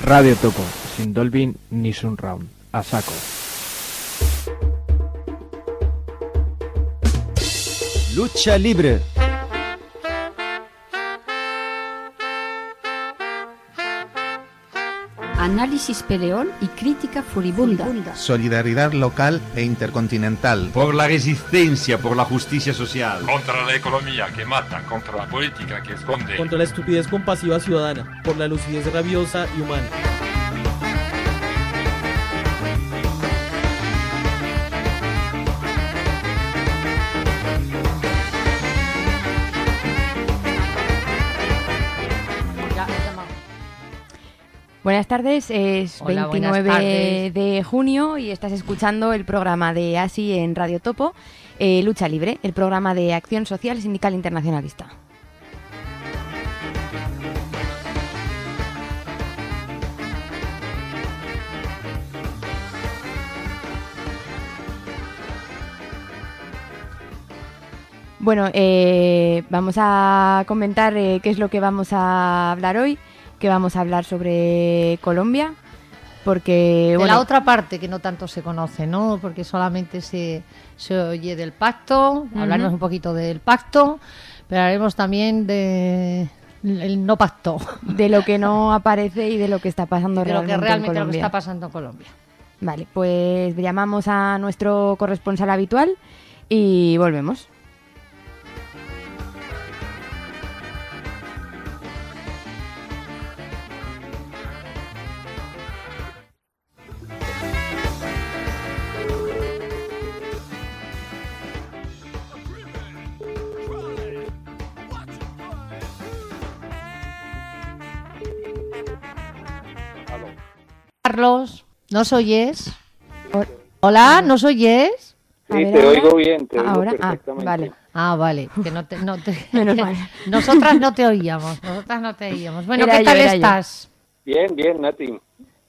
Radio Topo, sin Dolby ni Surround, a saco. Lucha libre. Análisis peleón y crítica furibunda. Solidaridad local e intercontinental. Por la resistencia, por la justicia social. Contra la economía que mata, contra la política que esconde. Contra la estupidez compasiva ciudadana, por la lucidez rabiosa y humana. Buenas tardes, es Hola, 29 de junio y estás escuchando el programa de ASI en Radio Topo, Lucha Libre, el programa de acción social sindical internacionalista. Bueno, vamos a comentar qué es lo que vamos a hablar hoy. Que vamos a hablar sobre Colombia, porque... De la otra parte que no tanto se conoce, ¿no? Porque solamente se oye del pacto, hablaremos un poquito del pacto, pero hablaremos también de el no pacto. De lo que no aparece y de lo que está pasando realmente en Colombia. Lo que está pasando en Colombia. Vale, pues llamamos a nuestro corresponsal habitual y volvemos. Carlos, ¿nos oyes? Hola, ¿nos oyes? Sí, te oigo bien, te oigo ahora perfectamente. vale. Vale, que Menos mal. Nosotras no te oíamos. Bueno, ¿qué tal estás? Bien, Nati.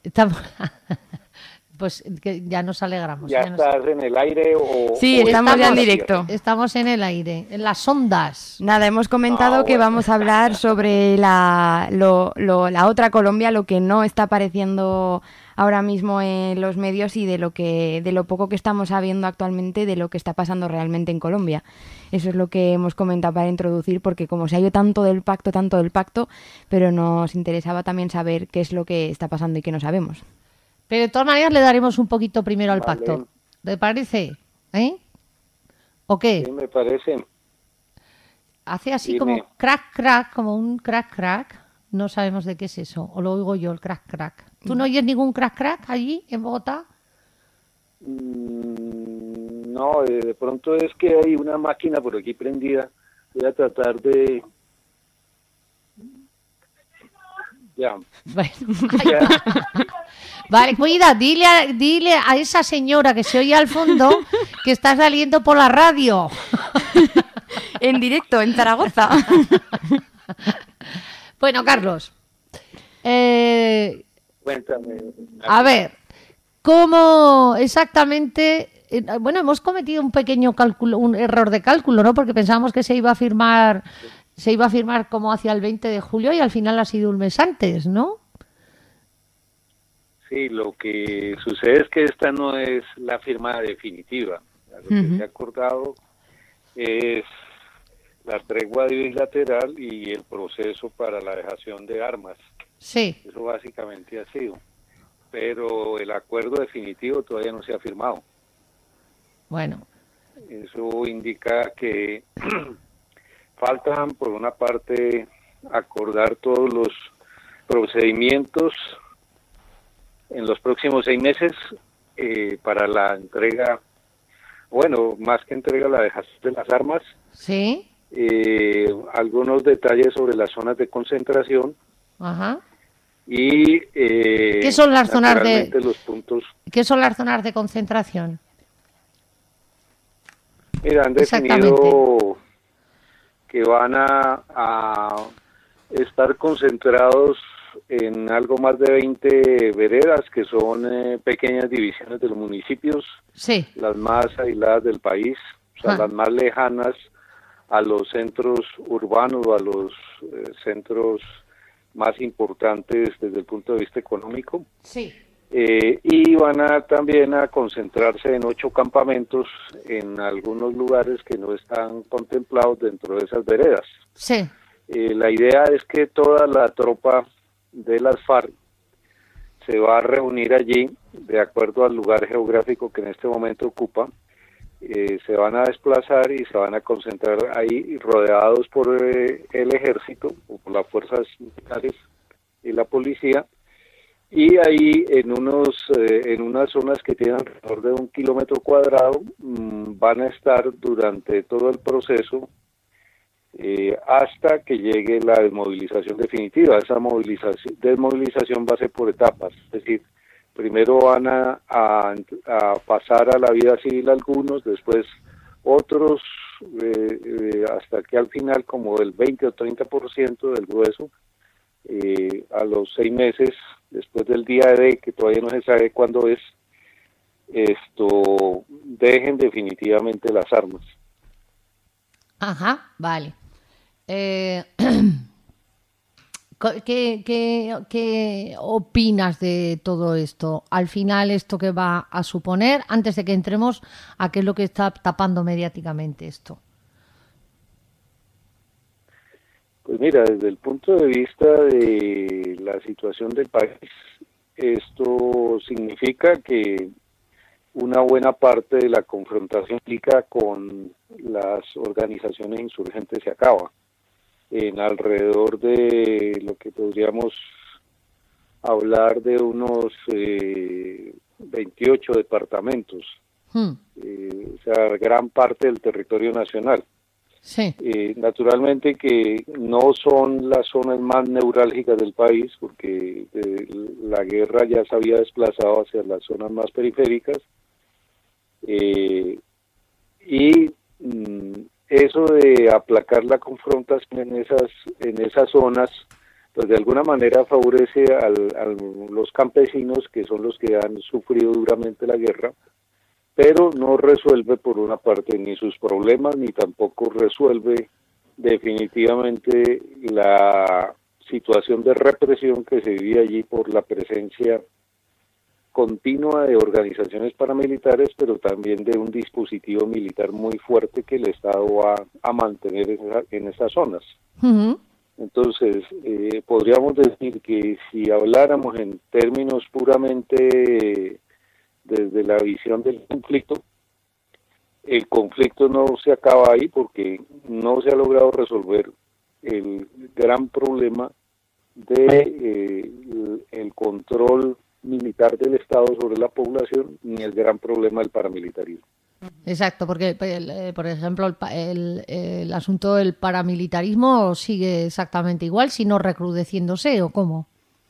Pues que ya nos alegramos. ¿Ya estás en el aire o...? Sí, estamos ya en directo. Estamos en el aire, en las ondas. Nada, hemos comentado que vamos a hablar sobre la otra Colombia, lo que no está apareciendo ahora mismo en los medios y de lo poco que estamos sabiendo actualmente de lo que está pasando realmente en Colombia. Eso es lo que hemos comentado para introducir, porque como se ha oído tanto del pacto, pero nos interesaba también saber qué es lo que está pasando y qué no sabemos. Pero de todas maneras le daremos un poquito primero al pacto. ¿Te parece? ¿O qué? Sí, me parece. Hace así como crack, como un crack. No sabemos de qué es eso. O lo oigo yo, el crack. ¿Tú no oyes ningún crack allí en Bogotá? No, de pronto es que hay una máquina por aquí prendida. Voy a tratar de... Ya. Bueno, vale, cuida, dile a esa señora que se oye al fondo que está saliendo por la radio. En directo, en Zaragoza. Bueno, Carlos. Cuéntame. A ver, ¿cómo exactamente? Bueno, hemos cometido un pequeño un error de cálculo, ¿no? Porque pensábamos que se iba a firmar como hacia el 20 de julio y al final ha sido un mes antes, ¿no? Sí, lo que sucede es que esta no es la firma definitiva. Lo que se ha acordado es la tregua bilateral y el proceso para la dejación de armas. Sí. Eso básicamente ha sido. Pero el acuerdo definitivo todavía no se ha firmado. Bueno. Eso indica que faltan, por una parte, acordar todos los procedimientos en los próximos 6 meses para la entrega, bueno, más que entrega, la dejación de las armas. Sí. Algunos detalles sobre las zonas de concentración. Ajá. Y ¿qué son las zonas los puntos? ¿Qué son las zonas de concentración? Mira, han definido que van a estar concentrados en algo más de 20 veredas, que son pequeñas divisiones de los municipios, sí, las más aisladas del país, o sea, las más lejanas a los centros urbanos o a los centros más importantes desde el punto de vista económico. Sí. Y van también a concentrarse en 8 campamentos en algunos lugares que no están contemplados dentro de esas veredas. Sí. La idea es que toda la tropa de las FARC se va a reunir allí, de acuerdo al lugar geográfico que en este momento ocupa. Se van a desplazar y se van a concentrar ahí, rodeados por el ejército o por las fuerzas militares y la policía. Y ahí en unas zonas que tienen alrededor de 1 kilómetro cuadrado van a estar durante todo el proceso hasta que llegue la desmovilización definitiva. Esa desmovilización va a ser por etapas, es decir, primero van a pasar a la vida civil algunos, después otros, hasta que al final como el 20 o 30% del grueso, a los 6 meses, después del día D, que todavía no se sabe cuándo es, dejen definitivamente las armas. Ajá, vale. ¿Qué opinas de todo esto? Al final, ¿esto qué va a suponer? Antes de que entremos a qué es lo que está tapando mediáticamente esto. Pues mira, desde el punto de vista de la situación del país, esto significa que una buena parte de la confrontación con las organizaciones insurgentes se acaba. En alrededor de lo que podríamos hablar de unos 28 departamentos, o sea, gran parte del territorio nacional. Sí. Naturalmente que no son las zonas más neurálgicas del país, porque la guerra ya se había desplazado hacia las zonas más periféricas, eso de aplacar la confrontación en esas zonas, pues de alguna manera favorece a los campesinos, que son los que han sufrido duramente la guerra, pero no resuelve por una parte ni sus problemas, ni tampoco resuelve definitivamente la situación de represión que se vive allí por la presencia continua de organizaciones paramilitares, pero también de un dispositivo militar muy fuerte que el Estado va a mantener en esas zonas. Uh-huh. Entonces, podríamos decir que si habláramos en términos puramente desde la visión del conflicto, el conflicto no se acaba ahí porque no se ha logrado resolver el gran problema de el control militar del Estado sobre la población, ni el gran problema del paramilitarismo. Exacto, porque por ejemplo el asunto del paramilitarismo sigue exactamente igual, sino recrudeciéndose, ¿o cómo?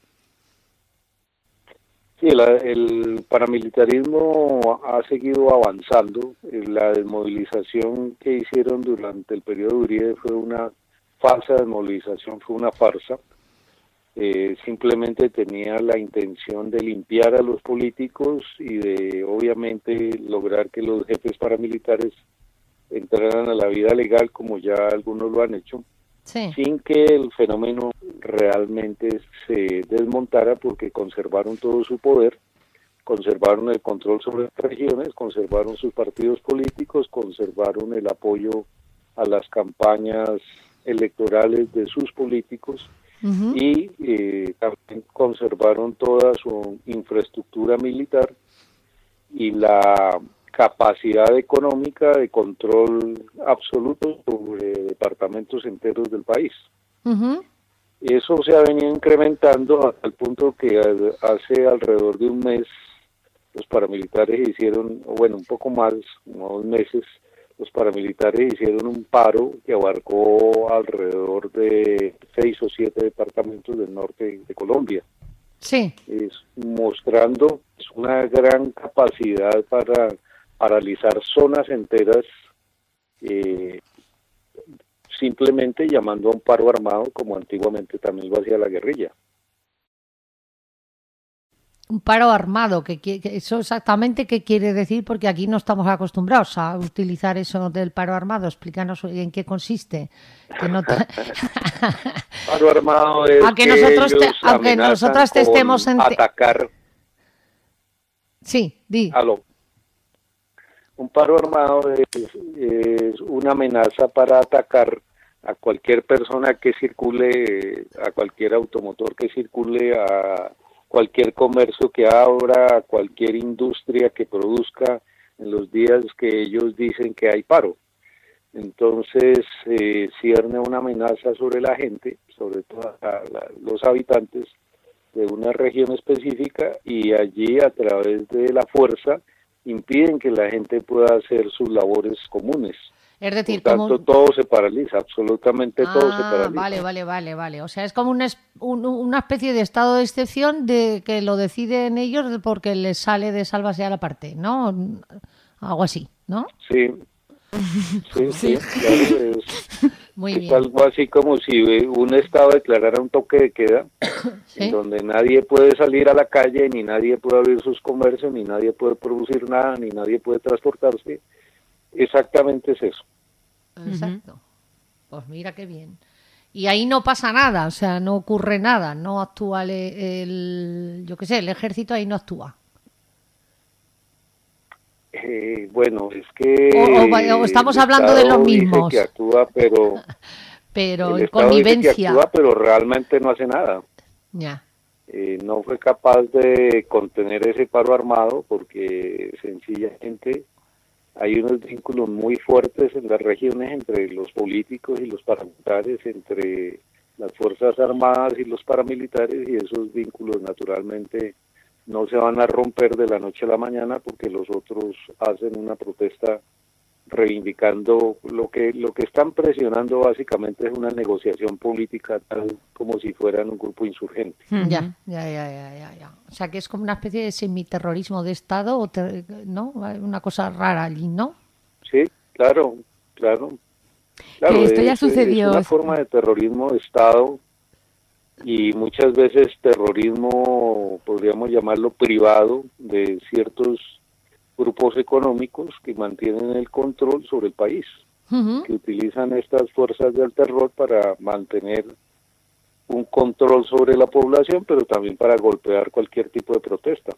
Sí, el paramilitarismo ha seguido avanzando. La desmovilización que hicieron durante el periodo de Uribe fue una falsa desmovilización, fue una farsa. Simplemente tenía la intención de limpiar a los políticos y de obviamente lograr que los jefes paramilitares entraran a la vida legal, como ya algunos lo han hecho, sí, sin que el fenómeno realmente se desmontara, porque conservaron todo su poder, conservaron el control sobre las regiones, conservaron sus partidos políticos, conservaron el apoyo a las campañas electorales de sus políticos. uh-huh, Y también conservaron toda su infraestructura militar y la capacidad económica de control absoluto sobre departamentos enteros del país. uh-huh. Eso se ha venido incrementando hasta el punto que hace alrededor de un mes los paramilitares hicieron, bueno, un poco más, unos 2 meses, los paramilitares hicieron un paro que abarcó alrededor de 6 o 7 departamentos del norte de Colombia. Sí. Mostrando una gran capacidad para paralizar zonas enteras, simplemente llamando a un paro armado, como antiguamente también lo hacía la guerrilla. Un paro armado, que eso exactamente qué quiere decir, porque aquí no estamos acostumbrados a utilizar eso del paro armado. Explícanos en qué consiste. Que no Paro armado es aunque que nosotros ellos aunque amenazan nosotras te con estemos atacar. Sí, di. Aló. Un paro armado es una amenaza para atacar a cualquier persona que circule, a cualquier automotor que circule, a cualquier comercio que abra, a cualquier industria que produzca en los días que ellos dicen que hay paro. Entonces cierne una amenaza sobre la gente, sobre todo los habitantes de una región específica, y allí a través de la fuerza impiden que la gente pueda hacer sus labores comunes. Es decir, por tanto, todo se paraliza, absolutamente todo se paraliza. Vale. O sea, es como una especie de estado de excepción de que lo deciden ellos porque les sale de sálvase a la parte, ¿no? Algo así, ¿no? Sí. Sí, claro, Muy es bien. algo así como si un estado declarara un toque de queda, ¿sí? en donde nadie puede salir a la calle, ni nadie puede abrir sus comercios, ni nadie puede producir nada, ni nadie puede transportarse. Exactamente es eso. Exacto. Pues mira qué bien. Y ahí no pasa nada, o sea, no ocurre nada, no actúa yo qué sé, el ejército ahí no actúa. Bueno, es que o estamos hablando de los mismos. Dice que actúa, pero en el convivencia. dice que actúa, pero realmente no hace nada. Ya. No fue capaz de contener ese paro armado porque sencillamente hay unos vínculos muy fuertes en las regiones entre los políticos y los paramilitares, entre las fuerzas armadas y los paramilitares, y esos vínculos naturalmente no se van a romper de la noche a la mañana porque los otros hacen una protesta reivindicando lo que están presionando básicamente es una negociación política tal como si fueran un grupo insurgente. Ya. O sea, que es como una especie de semiterrorismo de Estado, ¿no? Una cosa rara allí, ¿no? Sí, claro. Esto ya sucedió. Es una forma de terrorismo de Estado y muchas veces terrorismo, podríamos llamarlo privado, de ciertos grupos económicos que mantienen el control sobre el país, que utilizan estas fuerzas del terror para mantener un control sobre la población, pero también para golpear cualquier tipo de protesta.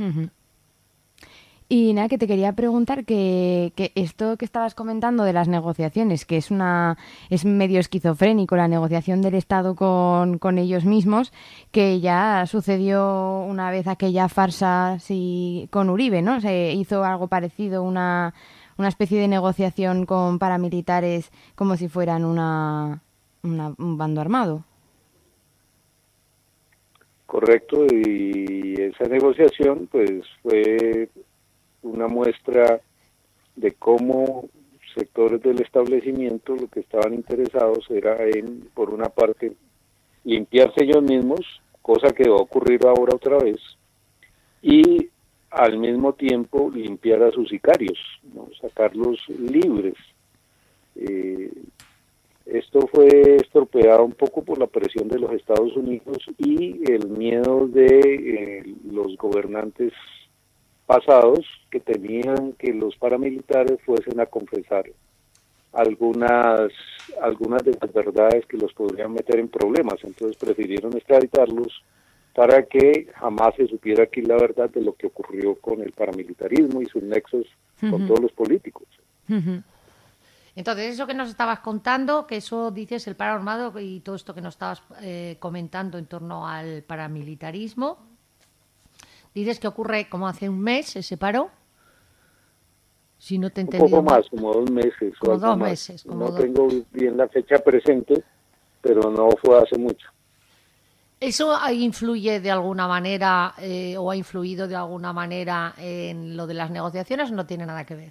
Y nada, que te quería preguntar que esto que estabas comentando de las negociaciones, que es medio esquizofrénico la negociación del Estado con ellos mismos, que ya sucedió una vez aquella farsa con Uribe, ¿no? Se hizo algo parecido, una especie de negociación con paramilitares como si fueran un bando armado. Correcto, y esa negociación pues fue una muestra de cómo sectores del establecimiento lo que estaban interesados era en, por una parte, limpiarse ellos mismos, cosa que va a ocurrir ahora otra vez, y al mismo tiempo limpiar a sus sicarios, ¿no? Sacarlos libres. Esto fue estropeado un poco por la presión de los Estados Unidos y el miedo de los gobernantes pasados que temían que los paramilitares fuesen a confesar algunas de las verdades que los podrían meter en problemas. Entonces prefirieron extraditarlos para que jamás se supiera aquí la verdad de lo que ocurrió con el paramilitarismo y sus nexos con todos los políticos. Entonces, eso que nos estabas contando, que eso dices el paro armado y todo esto que nos estabas comentando en torno al paramilitarismo, dices que ocurre como hace un mes ese paro, si no te he entendido. Un poco más, como 2 meses. Como 2 meses. No tengo bien la fecha presente, pero no fue hace mucho. ¿Eso influye de alguna manera o ha influido de alguna manera en lo de las negociaciones o no tiene nada que ver?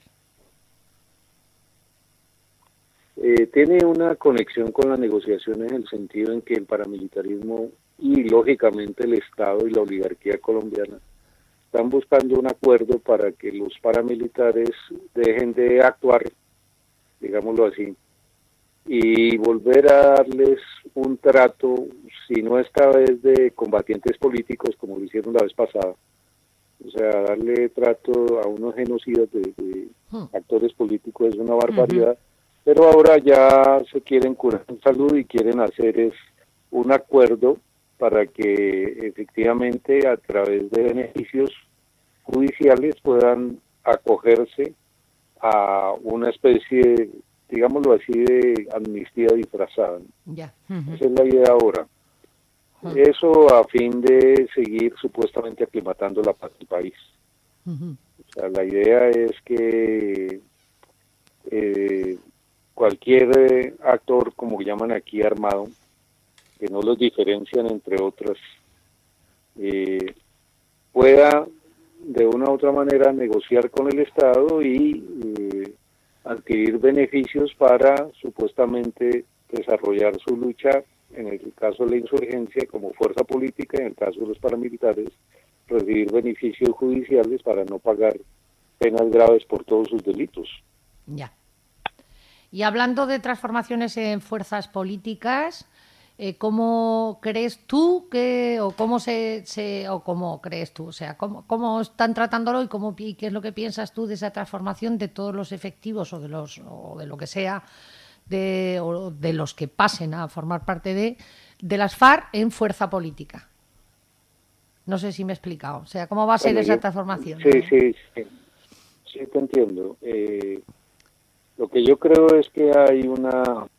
Tiene una conexión con las negociaciones en el sentido en que el paramilitarismo y lógicamente el Estado y la oligarquía colombiana están buscando un acuerdo para que los paramilitares dejen de actuar, digámoslo así, y volver a darles un trato, si no esta vez de combatientes políticos como lo hicieron la vez pasada, o sea, darle trato a unos genocidas de actores políticos es una barbaridad. Pero ahora ya se quieren curar en salud y quieren hacer un acuerdo para que efectivamente a través de beneficios judiciales puedan acogerse a una especie, digámoslo así, de amnistía disfrazada. Ya. Esa es la idea ahora. Eso a fin de seguir supuestamente aclimatando la paz del país. O sea, la idea es que cualquier actor, como llaman aquí, armado, que no los diferencian entre otras, pueda de una u otra manera negociar con el Estado y adquirir beneficios para supuestamente desarrollar su lucha, en el caso de la insurgencia como fuerza política, en el caso de los paramilitares, recibir beneficios judiciales para no pagar penas graves por todos sus delitos. Ya. Y hablando de transformaciones en fuerzas políticas, ¿cómo crees tú o cómo cómo crees tú? O sea, ¿cómo están tratándolo y qué es lo que piensas tú de esa transformación de todos los efectivos o de lo que sea, o de los que pasen a formar parte de las FARC en fuerza política? No sé si me he explicado. O sea, ¿cómo va a ser esa transformación? Sí, te entiendo. Lo que yo creo es que hay una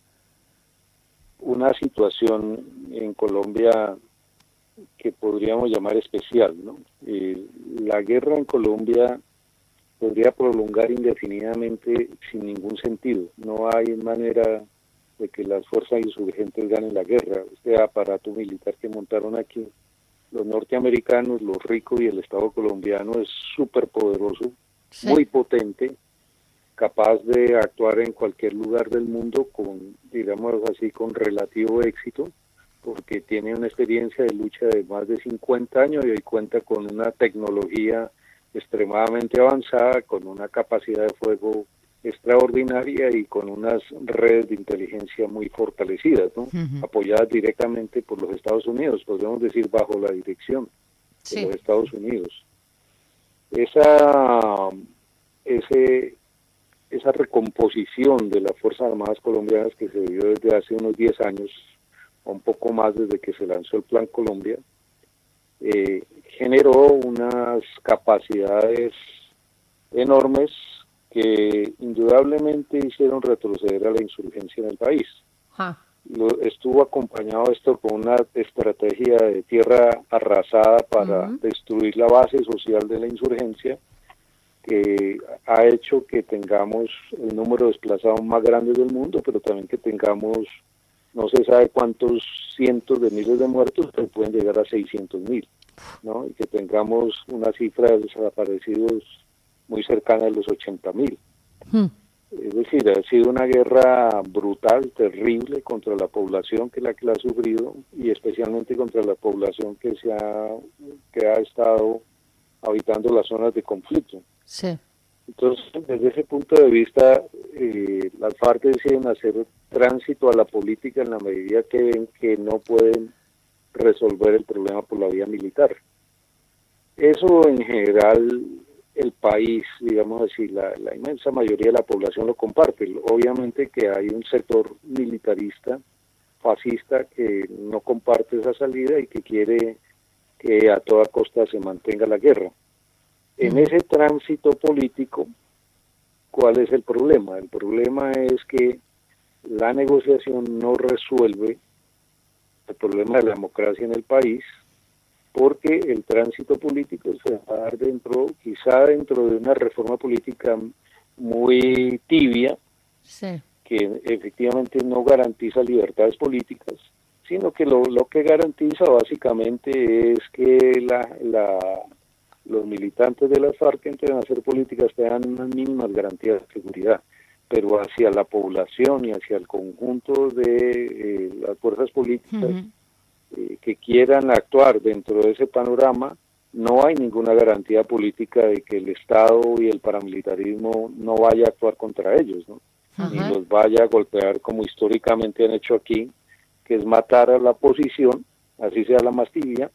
situación en Colombia que podríamos llamar especial, ¿no? La guerra en Colombia podría prolongar indefinidamente sin ningún sentido. No hay manera de que las fuerzas insurgentes ganen la guerra. Este aparato militar que montaron aquí los norteamericanos, los ricos y el Estado colombiano es súper poderoso, muy potente, capaz de actuar en cualquier lugar del mundo con, digamos así, con relativo éxito, porque tiene una experiencia de lucha de más de 50 años y hoy cuenta con una tecnología extremadamente avanzada, con una capacidad de fuego extraordinaria y con unas redes de inteligencia muy fortalecidas, ¿no? Apoyadas directamente por los Estados Unidos, podríamos decir bajo la dirección de los Estados Unidos. Esa recomposición de las Fuerzas Armadas colombianas que se dio desde hace unos 10 años, o un poco más desde que se lanzó el Plan Colombia, generó unas capacidades enormes que indudablemente hicieron retroceder a la insurgencia en el país. Estuvo acompañado esto con una estrategia de tierra arrasada para destruir la base social de la insurgencia, que ha hecho que tengamos el número de desplazados más grande del mundo, pero también que tengamos, no se sabe cuántos cientos de miles de muertos, pero pueden llegar a 600.000, ¿no? Y que tengamos una cifra de desaparecidos muy cercana a los 80.000. Es decir, ha sido una guerra brutal, terrible contra la población que la ha sufrido y especialmente contra la población que ha estado habitando las zonas de conflicto. Entonces, desde ese punto de vista, las FARC deciden hacer tránsito a la política en la medida que ven que no pueden resolver el problema por la vía militar. Eso en general el país, digamos así, la inmensa mayoría de la población lo comparte. Obviamente que hay un sector militarista, fascista, que no comparte esa salida y que quiere que a toda costa se mantenga la guerra. En ese tránsito político, ¿cuál es el problema? El problema es que la negociación no resuelve el problema de la democracia en el país, porque el tránsito político se va a dar quizá dentro de una reforma política muy tibia, que efectivamente no garantiza libertades políticas, sino que lo que garantiza básicamente es que los militantes de las FARC entren a hacer políticas que dan unas mínimas garantías de seguridad, pero hacia la población y hacia el conjunto de las fuerzas políticas que quieran actuar dentro de ese panorama, no hay ninguna garantía política de que el Estado y el paramilitarismo no vaya a actuar contra ellos, ¿no? Ni los vaya a golpear como históricamente han hecho aquí, que es matar a la oposición, así sea la más tibia,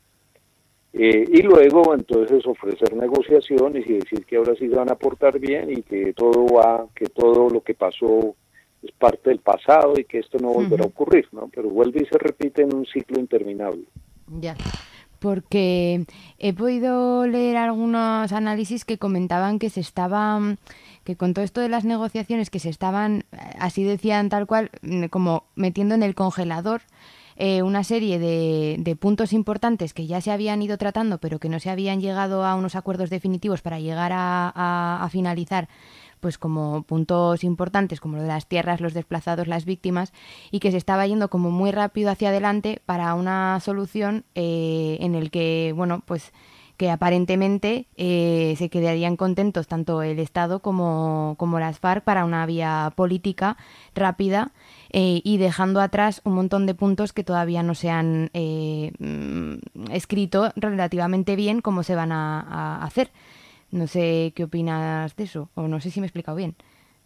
y luego entonces ofrecer negociaciones y decir que ahora sí se van a portar bien y que todo lo que pasó es parte del pasado y que esto no volverá a ocurrir, ¿no? Pero vuelve y se repite en un ciclo interminable. Ya. Porque he podido leer algunos análisis que comentaban que que con todo esto de las negociaciones que se estaban, así decían tal cual, como metiendo en el congelador una serie de puntos importantes que ya se habían ido tratando, pero que no se habían llegado a unos acuerdos definitivos para llegar a finalizar, pues como puntos importantes como lo de las tierras, los desplazados, las víctimas, y que se estaba yendo como muy rápido hacia adelante para una solución en el que, bueno, pues que aparentemente se quedarían contentos tanto el Estado como las FARC para una vía política rápida y dejando atrás un montón de puntos que todavía no se han escrito relativamente bien cómo se van a hacer. No sé qué opinas de eso, o no sé si me he explicado bien.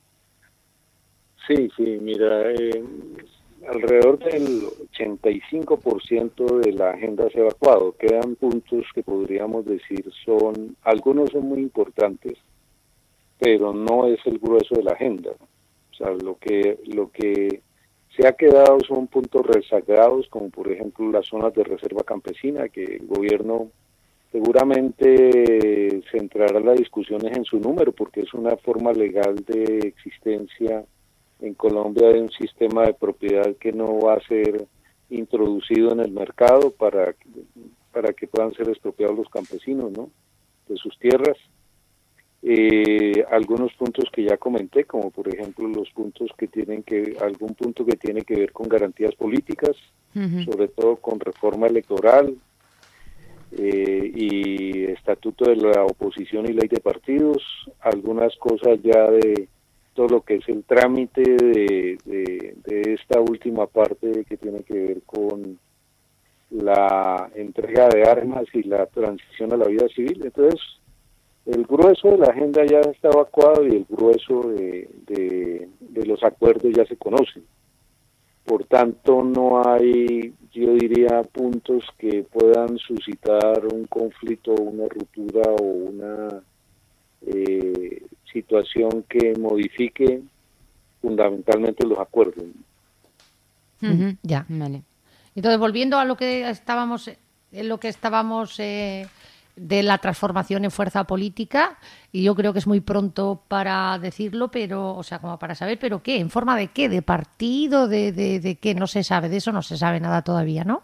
Sí, mira, alrededor del 85% de la agenda se ha evacuado. Quedan puntos que podríamos decir algunos son muy importantes, pero no es el grueso de la agenda. O sea, lo que se ha quedado son puntos rezagados, como por ejemplo las zonas de reserva campesina, que el gobierno seguramente centrará las discusiones en su número, porque es una forma legal de existencia en Colombia de un sistema de propiedad que no va a ser introducido en el mercado para que puedan ser expropiados los campesinos, ¿no?, de sus tierras. Algunos puntos que ya comenté, como por ejemplo los puntos algún punto que tiene que ver con garantías políticas, sobre todo con reforma electoral, y estatuto de la oposición y ley de partidos, algunas cosas ya de todo lo que es el trámite de esta última parte que tiene que ver con la entrega de armas y la transición a la vida civil. Entonces, el grueso de la agenda ya está evacuado y el grueso de los acuerdos ya se conocen. Por tanto, no hay, yo diría, puntos que puedan suscitar un conflicto, una ruptura o una situación que modifique fundamentalmente los acuerdos. Ya, vale. Entonces, volviendo a lo que estábamos de la transformación en fuerza política, y yo creo que es muy pronto para decirlo, pero, o sea, como para saber, pero ¿qué? ¿En forma de qué? ¿De partido? ¿De qué? No se sabe, de eso no se sabe nada todavía, ¿no?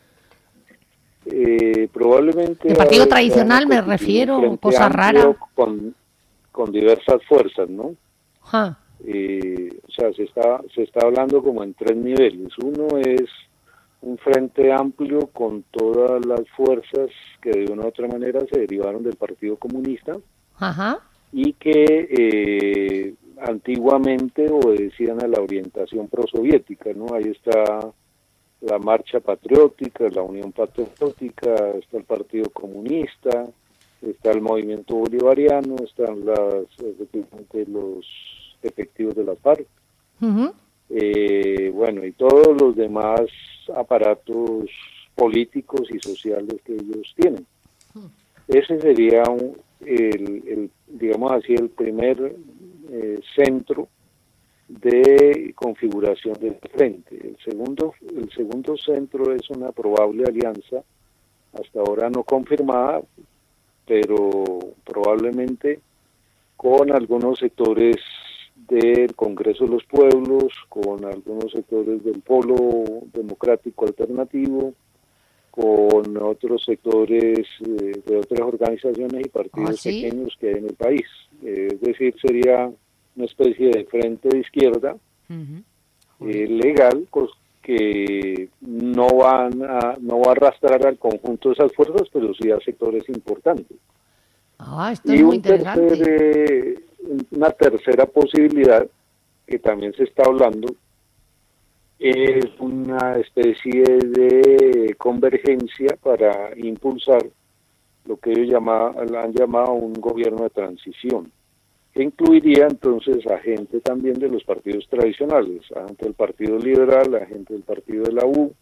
Probablemente... De partido tradicional me refiero, cosa rara. Con diversas fuerzas, ¿no? Ja. O sea, se está hablando como en 3 niveles. Uno es un frente amplio con todas las fuerzas que de una u otra manera se derivaron del Partido Comunista. Ajá. Y que antiguamente obedecían a la orientación prosoviética, ¿no? Ahí está la Marcha Patriótica, la Unión Patriótica, está el Partido Comunista, está el Movimiento Bolivariano, están los efectivos de la FARC. Bueno, y todos los demás aparatos políticos y sociales que ellos tienen. Ese sería digamos así, el primer centro de configuración del frente. El segundo centro es una probable alianza, hasta ahora no confirmada, pero probablemente con algunos sectores del Congreso de los Pueblos, con algunos sectores del Polo Democrático Alternativo, con otros sectores de otras organizaciones y partidos pequeños que hay en el país. Es decir, sería una especie de frente de izquierda legal, que no va a arrastrar al conjunto de esas fuerzas, pero sí a sectores importantes. Esto es muy interesante. Una tercera posibilidad que también se está hablando es una especie de convergencia para impulsar lo que ellos han llamado un gobierno de transición, que incluiría entonces a gente también de los partidos tradicionales, a gente del Partido Liberal, a gente del Partido de la U,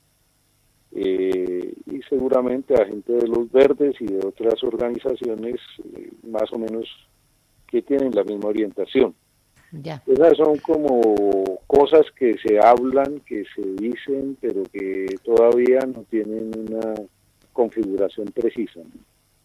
y seguramente a gente de los Verdes y de otras organizaciones más o menos que tienen la misma orientación. Ya. Esas son como cosas que se hablan, que se dicen, pero que todavía no tienen una configuración precisa, ¿no?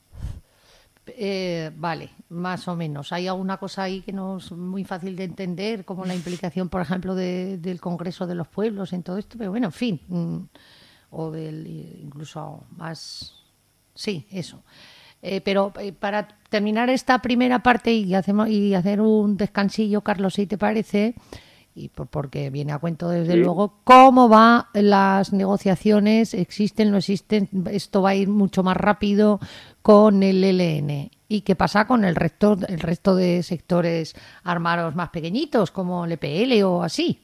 Vale, más o menos. Hay alguna cosa ahí que no es muy fácil de entender, como la implicación, por ejemplo, del Congreso de los Pueblos en todo esto, pero bueno, en fin, o del incluso más... Sí, eso. Pero para terminar esta primera parte y hacer un descansillo, Carlos, si te parece, y porque viene a cuento desde luego, ¿cómo van las negociaciones? ¿Existen, no existen? ¿Esto va a ir mucho más rápido con el ELN? ¿Y qué pasa con el resto de sectores armados más pequeñitos, como el EPL o así?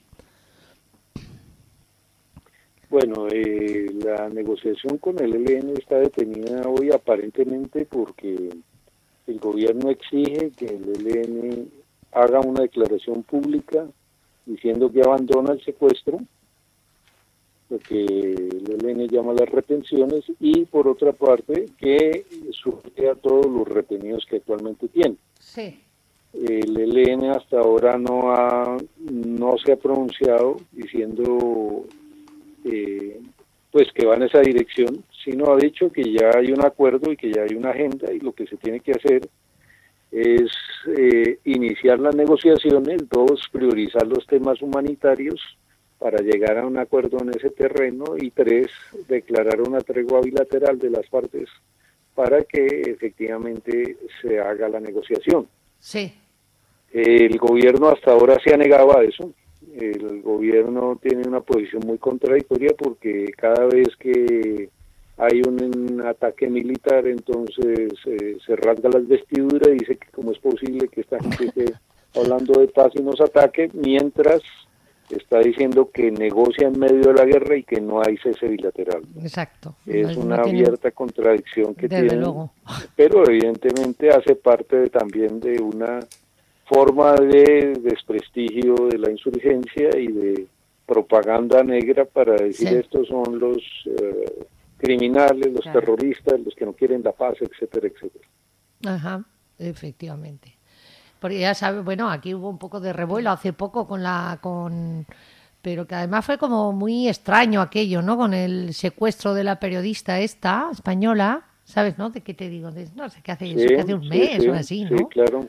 Bueno, la negociación con el ELN está detenida hoy aparentemente porque el gobierno exige que el ELN haga una declaración pública diciendo que abandona el secuestro, lo que el ELN llama las retenciones, y por otra parte que surte a todos los retenidos que actualmente tiene. Sí. El ELN hasta ahora no se ha pronunciado diciendo pues que va en esa dirección, sino ha dicho que ya hay un acuerdo y que ya hay una agenda, y lo que se tiene que hacer es iniciar las negociaciones, 2, priorizar los temas humanitarios para llegar a un acuerdo en ese terreno, y 3, declarar una tregua bilateral de las partes para que efectivamente se haga la negociación. Sí. El gobierno hasta ahora se ha negado a eso. El gobierno tiene una posición muy contradictoria porque cada vez que hay un ataque militar, entonces se rasga las vestiduras y dice que cómo es posible que esta gente esté hablando de paz y nos ataque, mientras está diciendo que negocia en medio de la guerra y que no hay cese bilateral. Exacto. Es una abierta contradicción que tiene, luego. Pero evidentemente hace parte también de una forma de desprestigio de la insurgencia y de propaganda negra para decir estos son los criminales, los terroristas, los que no quieren la paz, etcétera, etcétera. Ajá, efectivamente. Porque ya sabes, bueno, aquí hubo un poco de revuelo hace poco pero que además fue como muy extraño aquello, ¿no? Con el secuestro de la periodista esta española, ¿sabes, no? ¿De qué te digo? No sé, que hace un mes o así, ¿no? Sí, claro.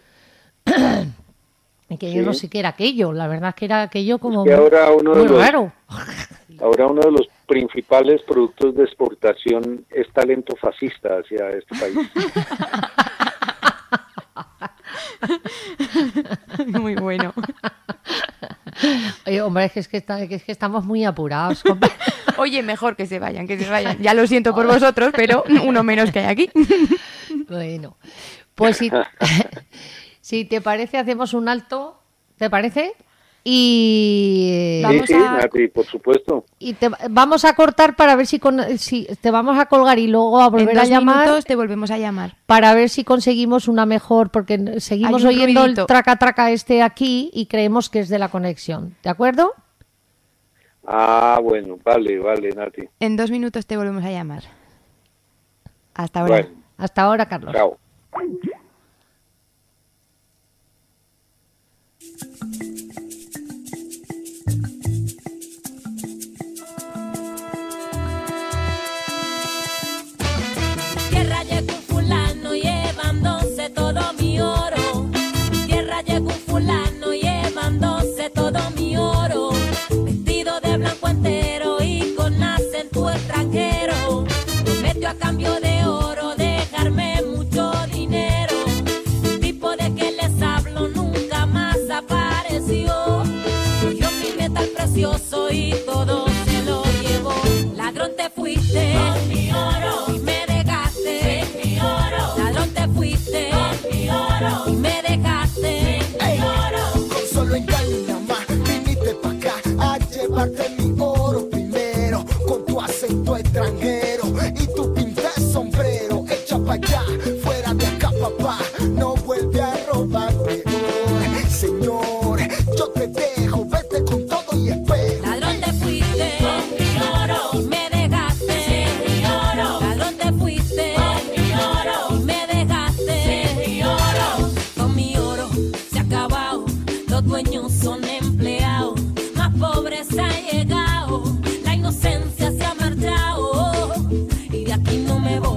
Y que yo no sé qué era aquello, la verdad es que era aquello como muy raro. Ahora uno de los principales productos de exportación es talento fascista hacia este país. Muy bueno. Oye, hombre, es que estamos muy apurados. Oye, mejor que se vayan. Ya lo siento por vosotros, pero uno menos que hay aquí. Bueno, pues si te parece, hacemos un alto, ¿te parece? Y Nati, por supuesto. Y vamos a cortar para ver si te vamos a colgar y luego a volver a llamar. Minutos te volvemos a llamar. Para ver si conseguimos una mejor, porque seguimos oyendo ruidito. El traca-traca aquí y creemos que es de la conexión. ¿De acuerdo? Ah, bueno, vale, Nati. En 2 minutos te volvemos a llamar. Hasta ahora. Bueno. Hasta ahora, Carlos. Chao. Tierra llegó un fulano llevándose todo mi oro. Tierra llegó un fulano llevándose todo mi oro. Vestido de blanco entero y con acento extranjero. Prometió a cambio de oro dejarme mucho dinero. El tipo de que les hablo nunca más apareció. Yo mi metal precioso y todo se lo llevó. Ladrón te fuiste con mi oro y me dejaste sin mi oro. Ladrón te fuiste con mi oro y me dejaste sin mi oro. Con solo engaño nada más viniste pa' acá a llevarte mi oro primero. Con tu acento extranjero y tu pinta de sombrero. Echa pa' allá, fuera de acá papá. No vuelve a robar peor. Señor, yo te dejo, vete con todo y espero. Ladrón te fuiste con mi oro y me dejaste sin mi oro. Ladrón te fuiste con mi oro y me dejaste sin mi oro. Con mi oro se ha acabado, los dueños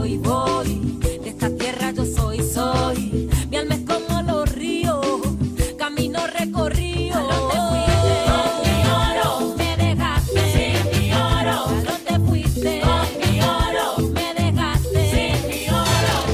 voy, de esta tierra yo soy, mi alma es como los ríos, camino recorrido. ¿A dónde fuiste? Con mi oro, me dejaste sin mi oro. ¿A dónde fuiste? Con mi oro, me dejaste sin mi oro.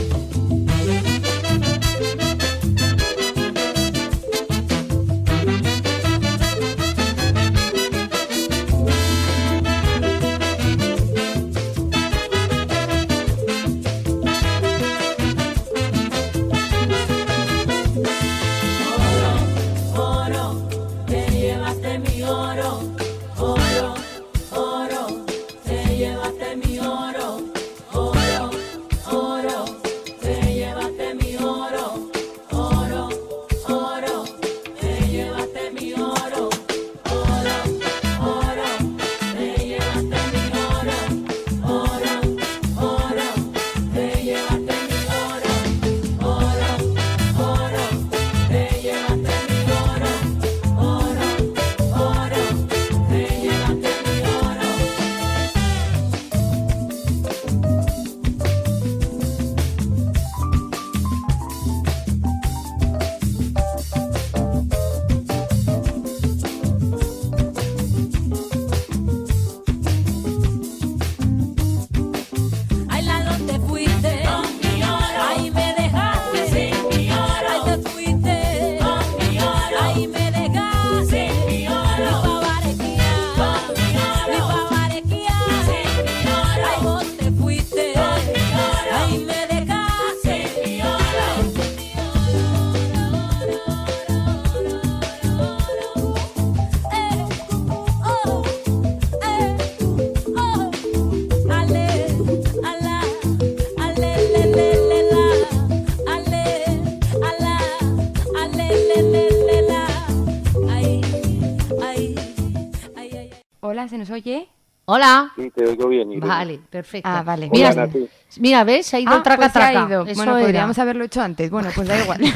Hola, ¿se nos oye? Hola. Sí, te oigo bien. Irene. Vale, perfecto. Ah, vale. Mira, Hola, Nati. mira, ¿ves? Se ha ido Ah, traca, pues se ha traca. ido. Eso Bueno, era. podríamos haberlo hecho antes. Bueno, pues da igual.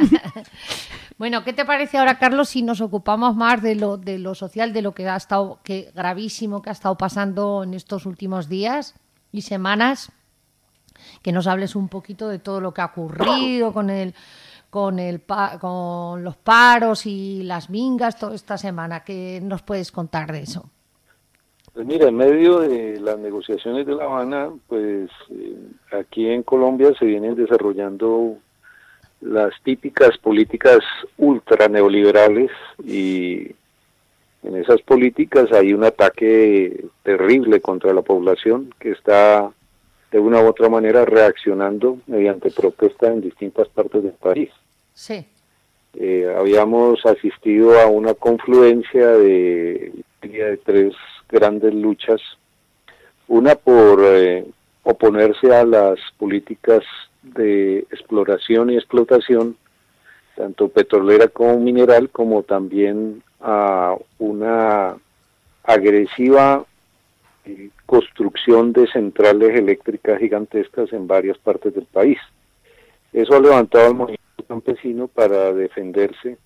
Bueno, ¿qué te parece ahora, Carlos, si nos ocupamos más de lo social, de lo que ha estado, que gravísimo que ha estado pasando en estos últimos días y semanas? Que nos hables un poquito de todo lo que ha ocurrido con los paros y las mingas toda esta semana. ¿Qué nos puedes contar de eso? Pues mira, en medio de las negociaciones de La Habana, pues aquí en Colombia se vienen desarrollando las típicas políticas ultra neoliberales, y en esas políticas hay un ataque terrible contra la población que está de una u otra manera reaccionando mediante protestas en distintas partes del país. Sí. Habíamos asistido a una confluencia de tres grandes luchas, una por oponerse a las políticas de exploración y explotación, tanto petrolera como mineral, como también a una agresiva construcción de centrales eléctricas gigantescas en varias partes del país. Eso ha levantado al movimiento campesino para defenderse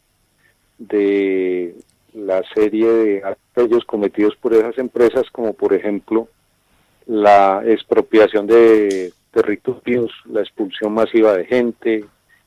de la serie de actos cometidos por esas empresas, como por ejemplo la expropiación de territorios, la expulsión masiva de gente,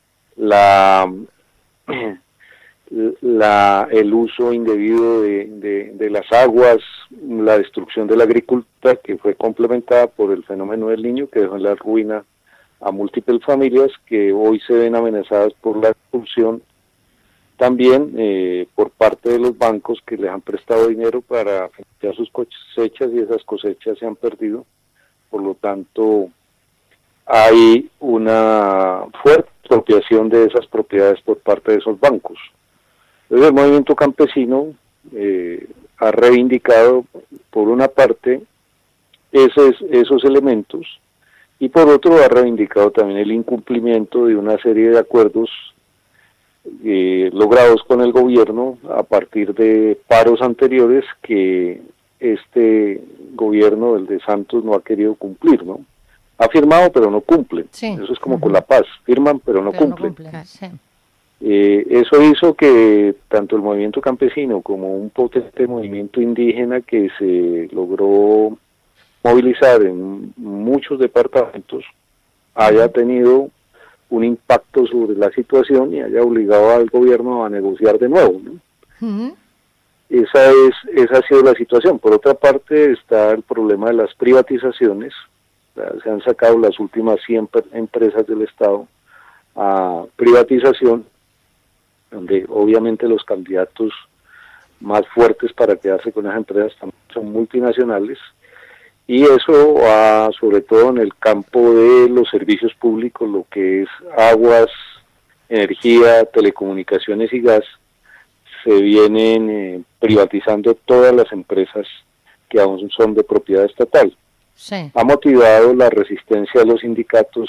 el uso indebido de las aguas, la destrucción de la agricultura, que fue complementada por el fenómeno del Niño, que dejó en la ruina a múltiples familias que hoy se ven amenazadas por la expulsión, también por parte de los bancos que les han prestado dinero para financiar sus cosechas, y esas cosechas se han perdido. Por lo tanto, hay una fuerte expropiación de esas propiedades por parte de esos bancos. Entonces, el movimiento campesino ha reivindicado, por una parte, esos elementos, y por otro ha reivindicado también el incumplimiento de una serie de acuerdos logrados con el gobierno a partir de paros anteriores que este gobierno, el de Santos, no ha querido cumplir, ¿no? Ha firmado pero no cumplen. Sí. Eso es como con la paz, firman pero no cumplen. Sí. Eso hizo que tanto el movimiento campesino como un potente movimiento indígena que se logró movilizar en muchos departamentos haya tenido un impacto sobre la situación y haya obligado al gobierno a negociar de nuevo, ¿no? Esa ha sido la situación. Por otra parte está el problema de las privatizaciones. Se han sacado las últimas 100 empresas del Estado a privatización, donde obviamente los candidatos más fuertes para quedarse con las empresas son multinacionales, y eso va sobre todo en el campo de los servicios públicos, lo que es aguas, energía, telecomunicaciones y gas. Se vienen privatizando todas las empresas que aún son de propiedad estatal. Sí. Ha motivado la resistencia de los sindicatos,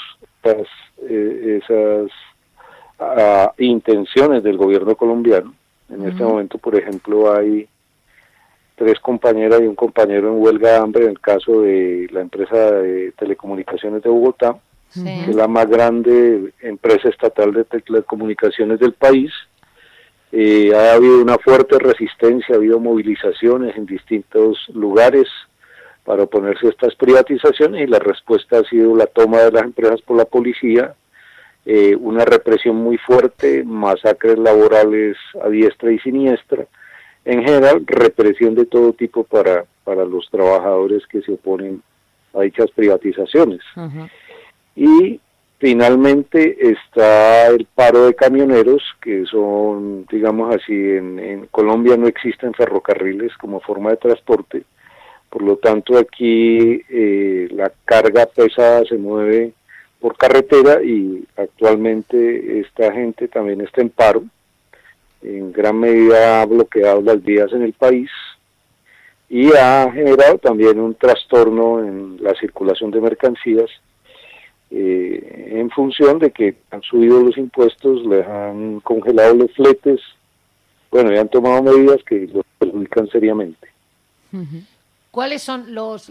esas intenciones del gobierno colombiano. En este momento, por ejemplo, hay 3 compañeras y un compañero en huelga de hambre en el caso de la empresa de telecomunicaciones de Bogotá, que es la más grande empresa estatal de telecomunicaciones del país. Ha habido una fuerte resistencia, ha habido movilizaciones en distintos lugares para oponerse a estas privatizaciones, y la respuesta ha sido la toma de las empresas por la policía, una represión muy fuerte, masacres laborales a diestra y siniestra, en general represión de todo tipo para los trabajadores que se oponen a dichas privatizaciones. Y finalmente está el paro de camioneros, que son, digamos así, en Colombia no existen ferrocarriles como forma de transporte, por lo tanto aquí la carga pesada se mueve por carretera, y actualmente esta gente también está en paro. En gran medida ha bloqueado las vías en el país y ha generado también un trastorno en la circulación de mercancías, en función de que han subido los impuestos, les han congelado los fletes, bueno, y han tomado medidas que los perjudican seriamente. ¿Cuáles son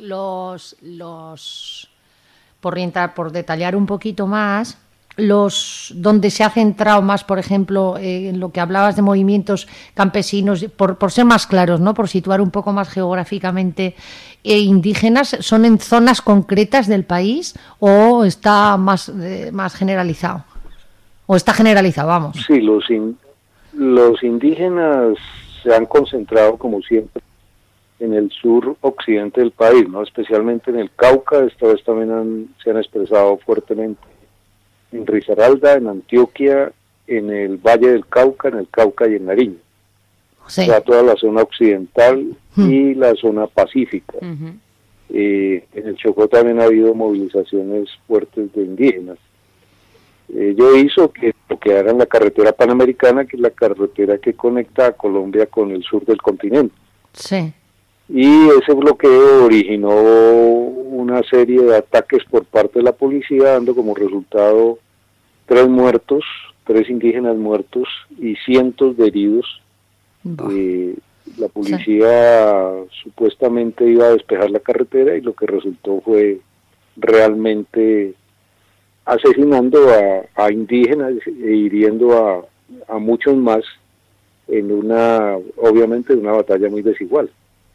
por detallar un poquito más, donde se ha centrado más, por ejemplo, en lo que hablabas de movimientos campesinos, por ser más claros, ¿no? Por situar un poco más geográficamente, indígenas, ¿son en zonas concretas del país o está más generalizado? ¿O está generalizado, vamos? Sí, los indígenas se han concentrado, como siempre, en el sur occidente del país, ¿no? Especialmente en el Cauca. Esta vez también se han expresado fuertemente en Risaralda, en Antioquia, en el Valle del Cauca, en el Cauca y en Nariño. Sí. O sea, toda la zona occidental y la zona pacífica. En el Chocó también ha habido movilizaciones fuertes de indígenas. Ello hizo que bloquearan la carretera panamericana, que es la carretera que conecta a Colombia con el sur del continente. Sí. Y ese bloqueo originó una serie de ataques por parte de la policía, dando como resultado 3 muertos, 3 indígenas muertos y cientos de heridos. La policía supuestamente iba a despejar la carretera, y lo que resultó fue realmente asesinando a indígenas e hiriendo a muchos más, en obviamente una batalla muy desigual.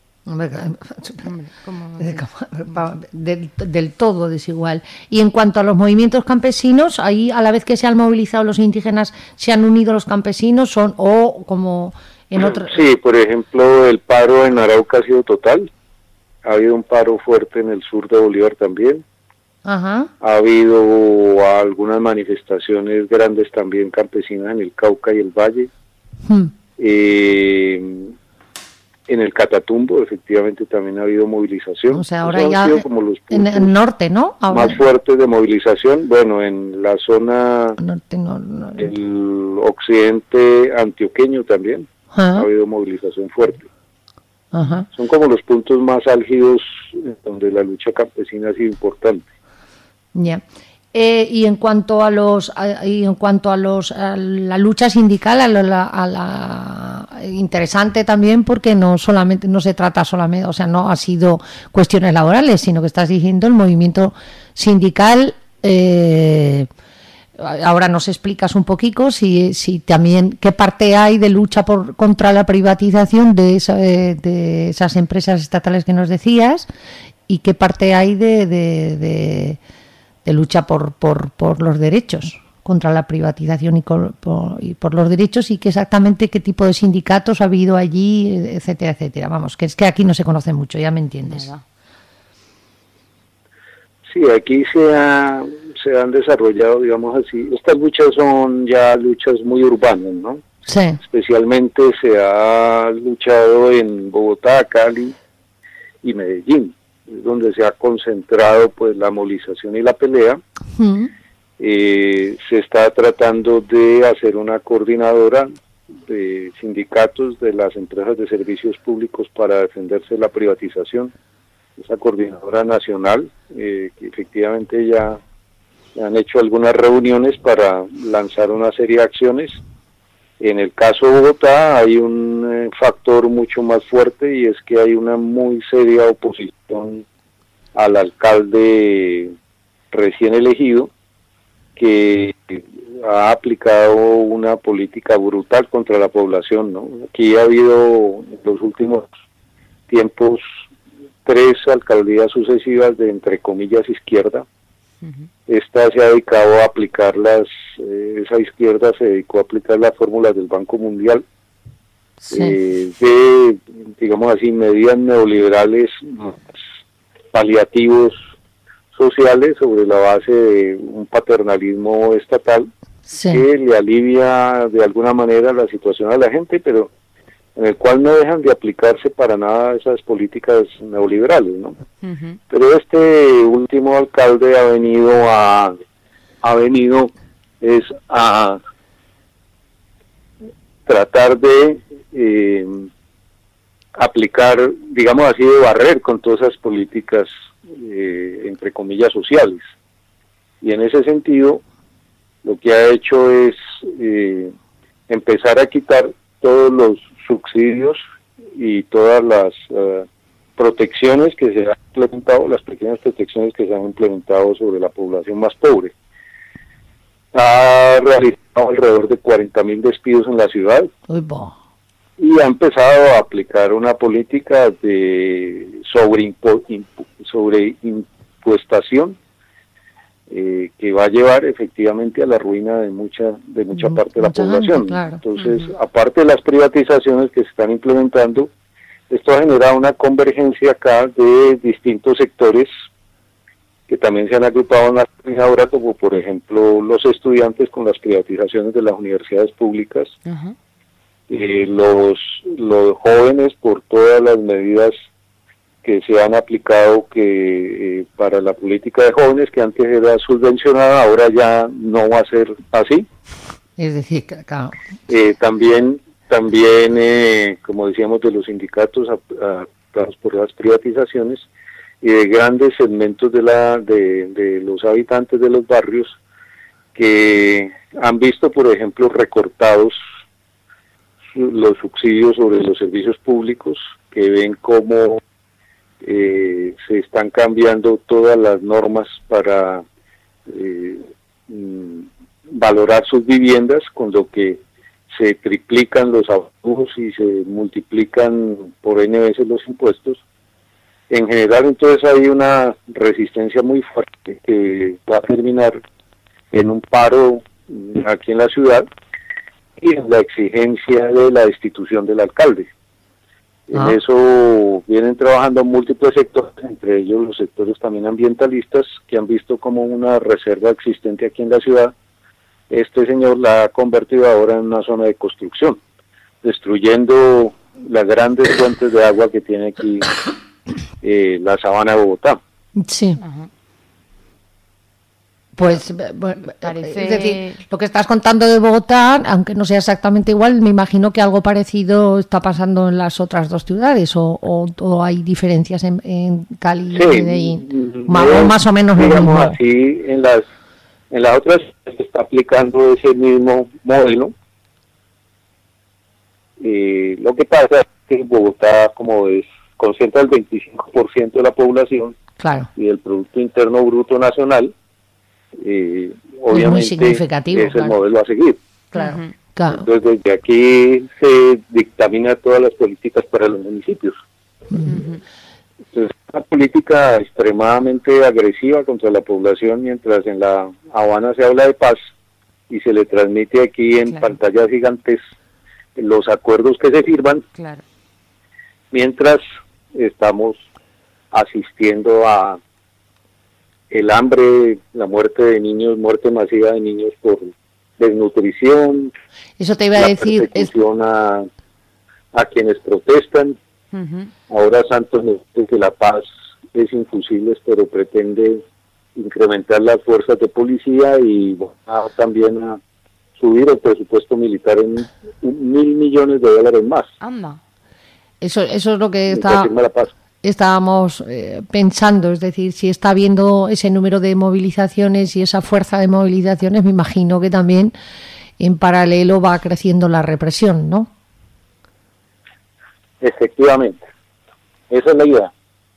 Del todo desigual. Y en cuanto a los movimientos campesinos, ahí, a la vez que se han movilizado los indígenas, ¿se han unido los campesinos o como en otros? Sí, por ejemplo, el paro en Arauca ha sido total. Ha habido un paro fuerte en el sur de Bolívar también. Ha habido algunas manifestaciones grandes también campesinas en el Cauca y el Valle. En el Catatumbo, efectivamente, también ha habido movilización. O sea, ahora ya como los en el norte, ¿no? Ahora más fuertes de movilización, bueno, en la zona el occidente antioqueño también ha habido movilización fuerte. Son como los puntos más álgidos donde la lucha campesina ha sido importante. Ya. Y en cuanto a la lucha sindical, interesante también, porque no se trata solamente, o sea, no ha sido cuestiones laborales, sino que estás diciendo el movimiento sindical. Ahora nos explicas un poquito si también qué parte hay de lucha contra la privatización de esas empresas estatales que nos decías, y qué parte hay de lucha por los derechos, contra la privatización y por los derechos, y exactamente qué tipo de sindicatos ha habido allí, etcétera, etcétera. Vamos, que es que aquí no se conoce mucho, ya me entiendes. Sí, aquí se han desarrollado, digamos así, estas luchas son ya luchas muy urbanas, ¿no? Sí. Especialmente se ha luchado en Bogotá, Cali y Medellín, donde se ha concentrado pues la movilización y la pelea. Se está tratando de hacer una coordinadora de sindicatos de las empresas de servicios públicos para defenderse de la privatización, esa coordinadora nacional, que efectivamente ya han hecho algunas reuniones para lanzar una serie de acciones. En el caso de Bogotá hay un factor mucho más fuerte, y es que hay una muy seria oposición al alcalde recién elegido, que ha aplicado una política brutal contra la población, ¿no? Aquí ha habido en los últimos tiempos 3 alcaldías sucesivas de, entre comillas, izquierda. Esta se ha dedicado a aplicar esa izquierda se dedicó a aplicar las fórmulas del Banco Mundial, de, digamos así, medidas neoliberales paliativos sociales sobre la base de un paternalismo estatal que le alivia de alguna manera la situación a la gente, pero en el cual no dejan de aplicarse para nada esas políticas neoliberales, ¿no? Pero este último alcalde ha venido a tratar de aplicar, digamos así, de barrer con todas esas políticas entre comillas sociales, y en ese sentido lo que ha hecho es empezar a quitar todos los subsidios y todas las protecciones que se han implementado, las pequeñas protecciones que se han implementado sobre la población más pobre. Ha realizado alrededor de 40.000 despidos en la ciudad. Y ha empezado a aplicar una política de sobreimpuestación que va a llevar efectivamente a la ruina de mucha parte de la población. Claro. Entonces, aparte de las privatizaciones que se están implementando, esto ha generado una convergencia acá de distintos sectores que también se han agrupado en la coordinadora, como por ejemplo los estudiantes con las privatizaciones de las universidades públicas, los jóvenes por todas las medidas que se han aplicado para la política de jóvenes, que antes era subvencionada, ahora ya no va a ser así. Es decir, claro. También como decíamos, de los sindicatos afectados por las privatizaciones y de grandes segmentos de los habitantes de los barrios que han visto, por ejemplo, recortados los subsidios sobre los servicios públicos, que ven cómo se están cambiando todas las normas para valorar sus viviendas, con lo que se triplican los ahorros y se multiplican por N veces los impuestos. En general, entonces hay una resistencia muy fuerte que va a terminar en un paro aquí en la ciudad y en la exigencia de la destitución del alcalde. En eso vienen trabajando múltiples sectores, entre ellos los sectores también ambientalistas, que han visto como una reserva existente aquí en la ciudad. Este señor la ha convertido ahora en una zona de construcción, destruyendo las grandes fuentes de agua que tiene aquí la sabana de Bogotá. Sí. Pues, Parece... es decir, lo que estás contando de Bogotá, aunque no sea exactamente igual, me imagino que algo parecido está pasando en las otras 2 ciudades, o hay diferencias en Cali y Medellín, más o menos lo mismo. Así, en las otras se está aplicando ese mismo modelo. Lo que pasa es que Bogotá, como concentra el 25% de la población, claro, y del Producto Interno Bruto Nacional, obviamente muy significativo, es el modelo a seguir. Claro. Entonces, desde aquí se dictamina todas las políticas para los municipios. Es una política extremadamente agresiva contra la población, mientras en La Habana se habla de paz y se le transmite aquí en pantallas gigantes los acuerdos que se firman, mientras estamos asistiendo a el hambre, la muerte de niños, muerte masiva de niños por desnutrición. Eso te iba a decir. Persecución a quienes protestan. Ahora Santos nos dice que la paz es imposible, pero pretende incrementar las fuerzas de policía y también a subir el presupuesto militar en $1.000 millones más. Anda. Eso es lo que estábamos pensando, es decir, si está habiendo ese número de movilizaciones y esa fuerza de movilizaciones, me imagino que también en paralelo va creciendo la represión, ¿no? Efectivamente, esa es la idea.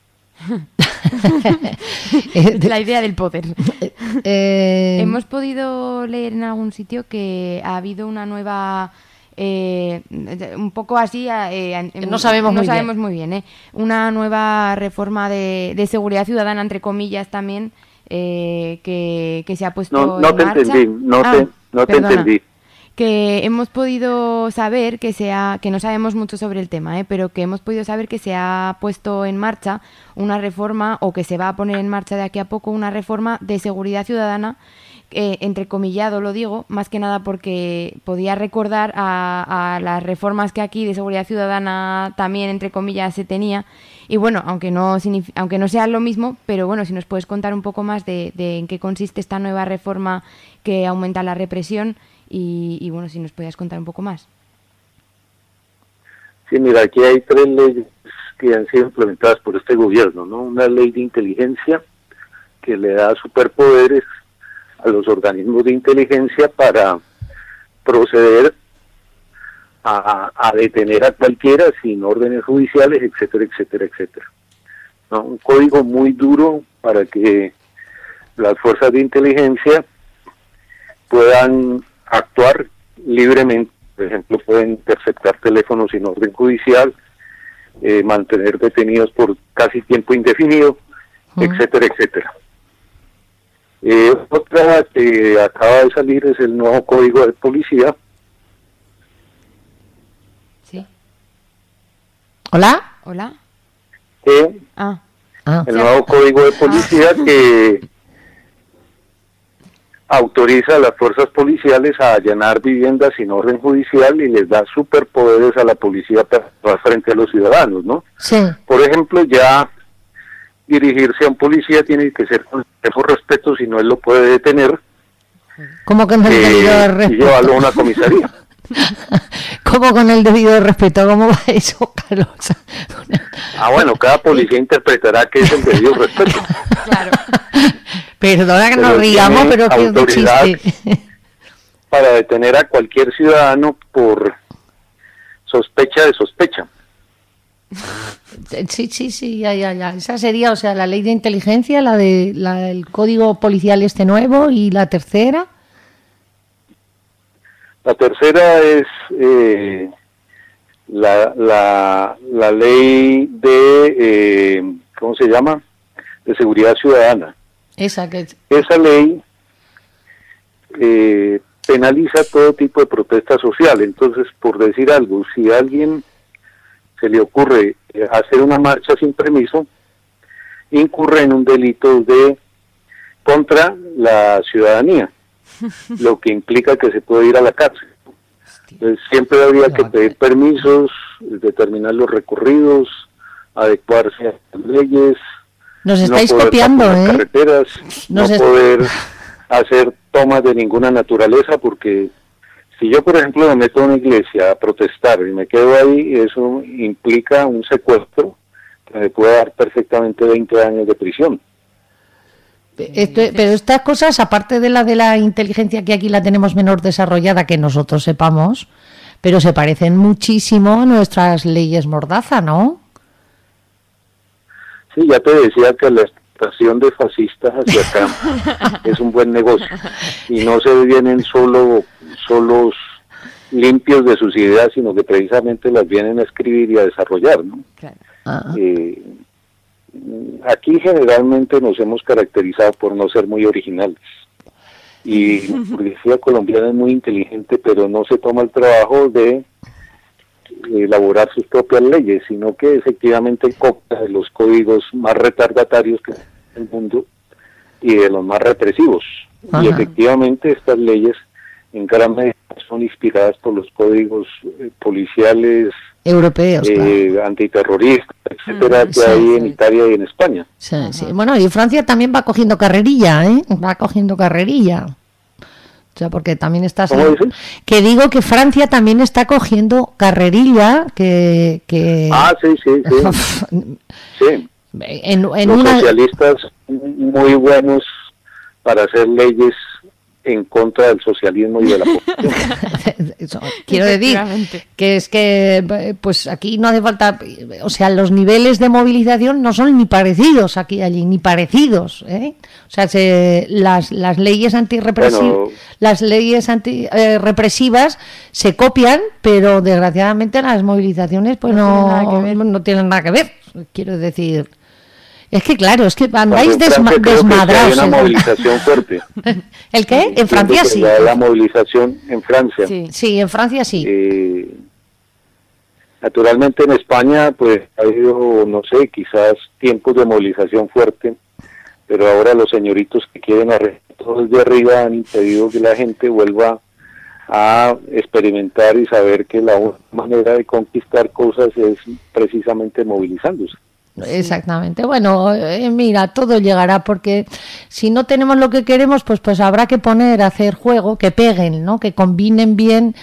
La idea del poder. Hemos podido leer en algún sitio que ha habido una nueva, un poco así, no sabemos muy bien, una nueva reforma de seguridad ciudadana, entre comillas también, que se ha puesto en marcha. No te entendí. Que hemos podido saber que no sabemos mucho sobre el tema, pero que hemos podido saber que se ha puesto en marcha una reforma, o que se va a poner en marcha de aquí a poco una reforma de seguridad ciudadana, entrecomillado lo digo, más que nada porque podía recordar a las reformas que aquí de seguridad ciudadana también entre comillas se tenía, y bueno, aunque no sea lo mismo, pero bueno, si nos puedes contar un poco más de en qué consiste esta nueva reforma que aumenta la represión. Y bueno, si nos podías contar un poco más. Sí, mira, aquí hay 3 leyes que han sido implementadas por este gobierno, ¿no? Una ley de inteligencia que le da superpoderes a los organismos de inteligencia para proceder a detener a cualquiera sin órdenes judiciales, etcétera, etcétera, etcétera, ¿no? Un código muy duro para que las fuerzas de inteligencia puedan actuar libremente. Por ejemplo, pueden interceptar teléfonos sin orden judicial, mantener detenidos por casi tiempo indefinido, etcétera, etcétera. Otra que acaba de salir es el nuevo Código de Policía. Sí. ¿Hola? ¿Hola? El nuevo Código de Policía que autoriza a las fuerzas policiales a allanar viviendas sin orden judicial y les da superpoderes a la policía para actuar frente a los ciudadanos, ¿no? Sí. Por ejemplo, ya dirigirse a un policía tiene que ser con extremo respeto, si no él lo puede detener. ¿Cómo con el debido respeto? Y llevarlo a una comisaría. ¿Cómo con el debido respeto? ¿Cómo va eso, Carlos? Bueno, cada policía interpretará que es el debido respeto. Claro. Perdona que nos riamos, pero que es de chiste. Para detener a cualquier ciudadano por sospecha de sospecha. Sí, ya. Esa sería, o sea, la ley de inteligencia, el código policial nuevo, y la tercera. La tercera es la ley de, ¿cómo se llama? De seguridad ciudadana. Esa ley penaliza todo tipo de protesta social. Entonces, por decir algo, si a alguien se le ocurre hacer una marcha sin permiso, incurre en un delito contra la ciudadanía, lo que implica que se puede ir a la cárcel. Entonces, siempre habría que pedir permisos, determinar los recorridos, adecuarse a las leyes. Nos estáis copiando, carreteras, poder hacer tomas de ninguna naturaleza, porque si yo, por ejemplo, me meto a una iglesia a protestar y me quedo ahí, eso implica un secuestro que me puede dar perfectamente 20 años de prisión. Pero estas cosas, aparte de la inteligencia, que aquí la tenemos menos desarrollada que nosotros sepamos, pero se parecen muchísimo a nuestras leyes mordaza, ¿no? Sí, ya te decía que la exportación de fascistas hacia acá es un buen negocio, y no se vienen solos limpios de sus ideas, sino que precisamente las vienen a escribir y a desarrollar, ¿no? Claro. aquí generalmente nos hemos caracterizado por no ser muy originales. Y la policía colombiana es muy inteligente, pero no se toma el trabajo de elaborar sus propias leyes, sino que efectivamente copia de los códigos más retardatarios que hay en el mundo y de los más represivos. Ajá. Y efectivamente estas leyes en gran medida son inspiradas por los códigos policiales europeos, claro, antiterroristas, etcétera, que sí, hay en Italia y en España. Sí, sí. Bueno, y Francia también va cogiendo carrerilla, ¿eh? Va cogiendo carrerilla. O sea, porque también está... ¿Cómo dices? Que digo que Francia también está cogiendo carrerilla, que... Ah, sí, sí, sí. Sí. En los socialistas muy buenos para hacer leyes en contra del socialismo y de la población. Quiero decir que es que pues aquí no hace falta, o sea, los niveles de movilización no son ni parecidos aquí allí, ni parecidos, ¿eh? O sea, las leyes represivas se copian, pero desgraciadamente las movilizaciones pues no tienen nada que ver. Quiero decir, es que claro, es que andáis desmadrados. Hay una movilización fuerte. ¿El qué? En Francia sí. La movilización en Francia. Sí, en Francia sí. Naturalmente en España pues ha habido, no sé, quizás tiempos de movilización fuerte, pero ahora los señoritos que quieren arreglar todo desde arriba han impedido que la gente vuelva a experimentar y saber que la única manera de conquistar cosas es precisamente movilizándose. Exactamente. Bueno, mira, todo llegará, porque si no tenemos lo que queremos, pues habrá que poner a hacer juego, que peguen, ¿no? Que combinen bien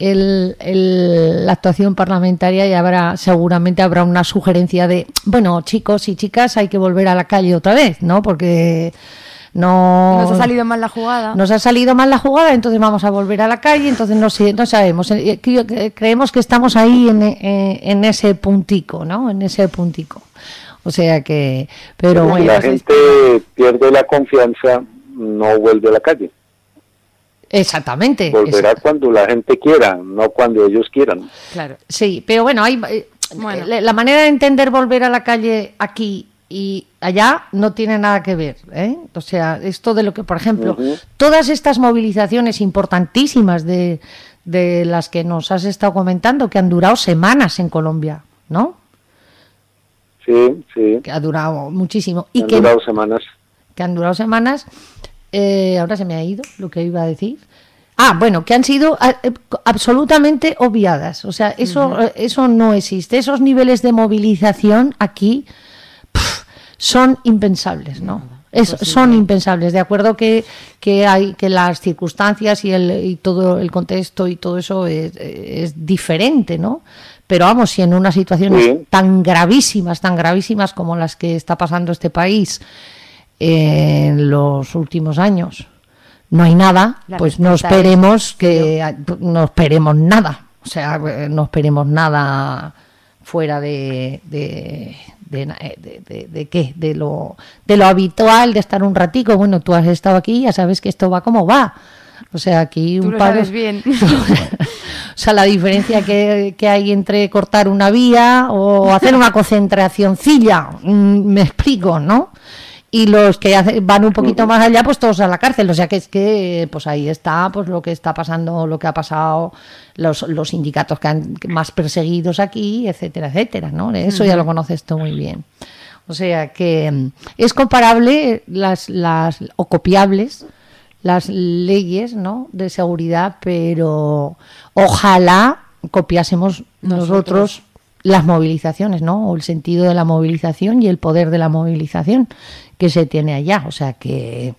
la actuación parlamentaria, y seguramente habrá una sugerencia de, bueno, chicos y chicas, hay que volver a la calle otra vez, ¿no? Porque nos ha salido mal la jugada. Nos ha salido mal la jugada, entonces vamos a volver a la calle, entonces no sabemos. Creemos que estamos ahí en ese puntico, ¿no? En ese puntico. O sea que... Pero bueno, si la gente pierde la confianza, no vuelve a la calle. Exactamente. Volverá cuando la gente quiera, no cuando ellos quieran. Claro. Sí, pero bueno, la manera de entender volver a la calle aquí y allá no tiene nada que ver, ¿eh? O sea, esto de lo que, por ejemplo, todas estas movilizaciones importantísimas de las que nos has estado comentando, que han durado semanas en Colombia, ¿no? Sí, sí. Que ha durado muchísimo. Que han durado semanas. Que han durado semanas. Ahora se me ha ido lo que iba a decir. Bueno, que han sido absolutamente obviadas. O sea, eso no existe. Esos niveles de movilización aquí son impensables, ¿no? Son impensables. De acuerdo que las circunstancias y todo el contexto y todo eso es diferente, ¿no? Pero vamos, si en unas situaciones tan gravísimas como las que está pasando este país en los últimos años no hay nada, pues no esperemos nada. O sea, no esperemos nada fuera de qué, de lo habitual, de estar un ratico. Bueno, tú has estado aquí, ya sabes que esto va como va. O sea, aquí tú un lo par sabes bien. O sea, la diferencia que hay entre cortar una vía o hacer una concentracioncilla, me explico, ¿no? Y los que van un poquito más allá, pues todos a la cárcel. O sea, que es que pues ahí está pues lo que está pasando, lo que ha pasado, los sindicatos más perseguidos aquí, etcétera, etcétera, ¿no? Eso ya lo conoces tú muy bien. O sea, que es comparable o copiables las leyes, ¿no?, de seguridad, pero ojalá copiásemos nosotros las movilizaciones, ¿no?, o el sentido de la movilización y el poder de la movilización que se tiene allá. O sea que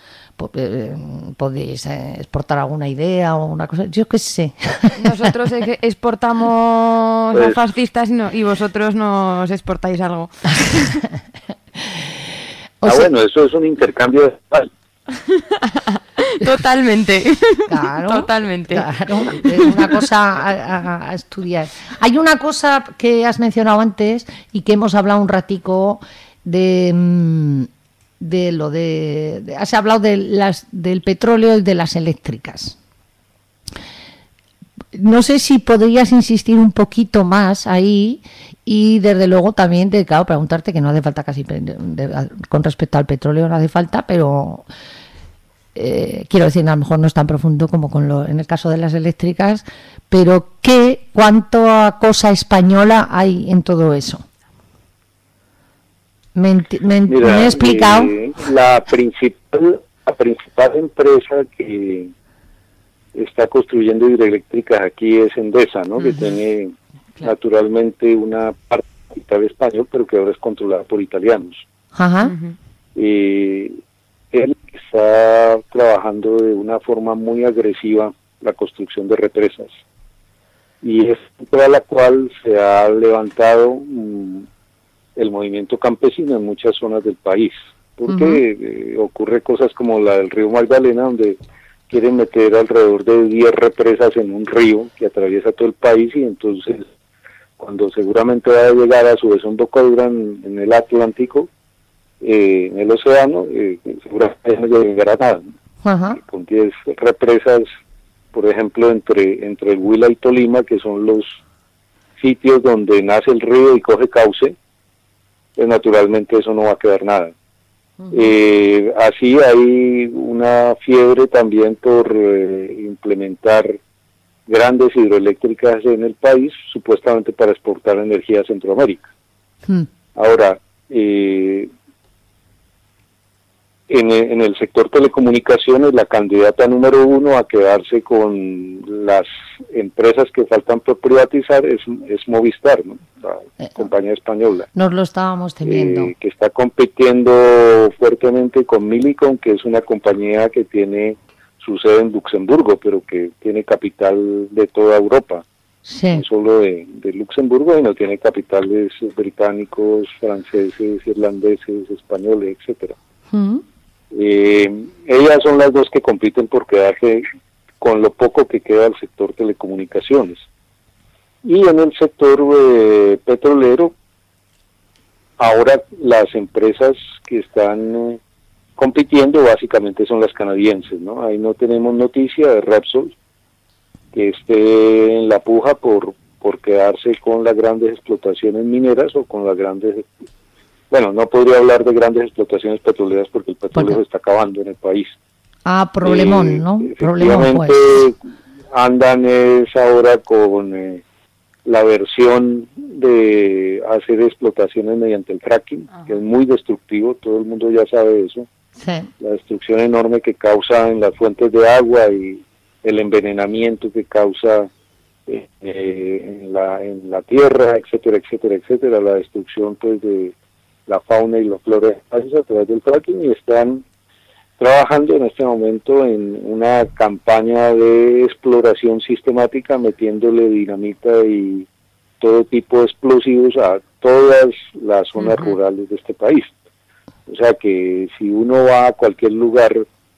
podéis exportar alguna idea o una cosa, yo qué sé. Nosotros exportamos a fascistas y vosotros nos exportáis algo. Bueno, eso es un intercambio de Totalmente. Claro, totalmente. Claro, es una cosa a estudiar. Hay una cosa que has mencionado antes y que hemos hablado un ratico has hablado del petróleo y de las eléctricas. no sé si podrías insistir un poquito más ahí y desde luego también, claro, preguntarte que no hace falta casi, con respecto al petróleo no hace falta, pero quiero decir, a lo mejor no es tan profundo como en el caso de las eléctricas, pero ¿cuánta cosa española hay en todo eso? ¿Me he explicado? La principal empresa que está construyendo hidroeléctricas aquí es Endesa, ¿no? Que tiene naturalmente una parte capital español, pero que ahora es controlada por italianos. Él está trabajando de una forma muy agresiva la construcción de represas, y es para la cual se ha levantado el movimiento campesino en muchas zonas del país, porque ocurre cosas como la del río Magdalena, donde quieren meter alrededor de 10 represas en un río que atraviesa todo el país, y entonces cuando seguramente va a llegar a su desembocadura en el Atlántico, en el océano, seguramente no llegará nada, ¿no? Con 10 represas, por ejemplo, entre el Huila y Tolima, que son los sitios donde nace el río y coge cauce, pues naturalmente eso no va a quedar nada. Así hay una fiebre también por implementar grandes hidroeléctricas en el país, supuestamente para exportar energía a Centroamérica. Ahora, en el sector telecomunicaciones, la candidata número 1 a quedarse con las empresas que faltan por privatizar es Movistar, ¿no? La compañía española. Nos lo estábamos temiendo. Que está compitiendo fuertemente con Millicom, que es una compañía que tiene su sede en Luxemburgo, pero que tiene capital de toda Europa. No solo de Luxemburgo, sino tiene capitales británicos, franceses, irlandeses, españoles, etcétera. Ellas son las dos que compiten por quedarse con lo poco que queda del sector telecomunicaciones. Y en el sector petrolero, ahora las empresas que están compitiendo básicamente son las canadienses, ¿no? Ahí no tenemos noticia de Repsol que esté en la puja por quedarse con las grandes explotaciones mineras o con las grandes... Bueno, no podría hablar de grandes explotaciones petroleras porque el petróleo se está acabando en el país. Problemón, ¿no? Problemón, pues. Andan ahora con la versión de hacer explotaciones mediante el fracking, que es muy destructivo, todo el mundo ya sabe eso. La destrucción enorme que causa en las fuentes de agua y el envenenamiento que causa en la tierra, etcétera, etcétera, etcétera, la destrucción pues de la fauna y la flora a través del fracking, y están trabajando en este momento en una campaña de exploración sistemática, metiéndole dinamita y todo tipo de explosivos a todas las zonas rurales de este país. O sea que si uno va a cualquier lugar,